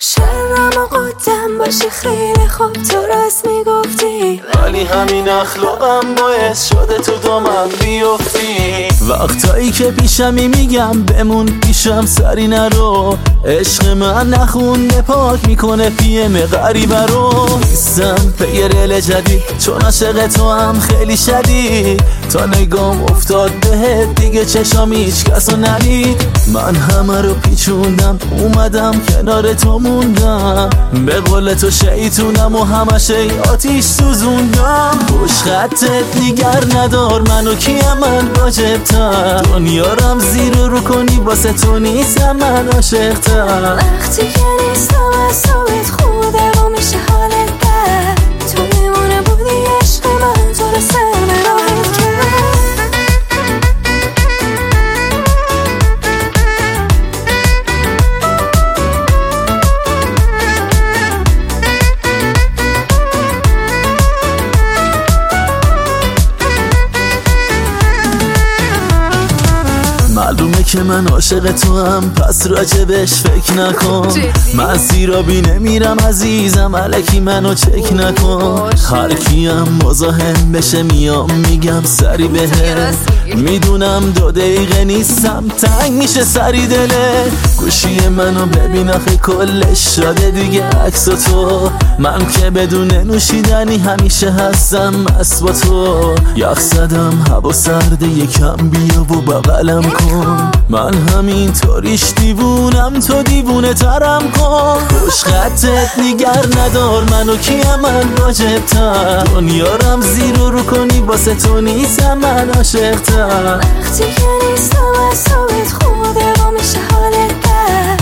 شرم و قدم باشه خیلی خوب تو راست میگفتی، ولی همین اخلاقم باعث شده تو دامم بیفتی. وقتایی که پیشمی میگم بمون پیشم سری نرو، عشق من نخونده پاک میکنه پیم غریبه رو. نیستم پی رل جدید چون عاشق تو هم خیلی شدید، تا نگام افتاد بهت دیگه چشام هیچ کسو ندید. من همه رو پیچوندم اومدم کنار تو موندم، به قول تو شیطونم و همشه آتیش سوزوندم. پشت خطت نیگر ندار منو کیم من واجبتر، دنیارم زیر رو کنی واسه تو نیستم من عاشقتر. وقتی که نیستم اصابت خوده و میشه حالت بد، تو میمونه بودی عشق من تو رو سر براهت کرد. معلومه که من عاشق تو هم پس راجبش فکر نکن، من سیرابی نمیرم عزیزم الکی منو چک نکن. هر کیم مزاحم بشه میام میگم سری بهت، میدونم 2 دقیقه نیستم تنگ میشه سری دله. گوشی منو ببین آخه کلش شده دیگه عکس تو، من که بدون نوشیدنی همیشه هستم مست با تو. یخ زدم هوا سرده یکم بیا و بغلم کن، من همین طوریش دیوونم تو دیوونه ترم کن. خوش خطت نیگر ندار منو کیم من واجبتر، دنیارم زیر رو کنی واسه تو نیستم من عاشقتر. وقتی که نیستم اصابت خوده و میشه حالت بد،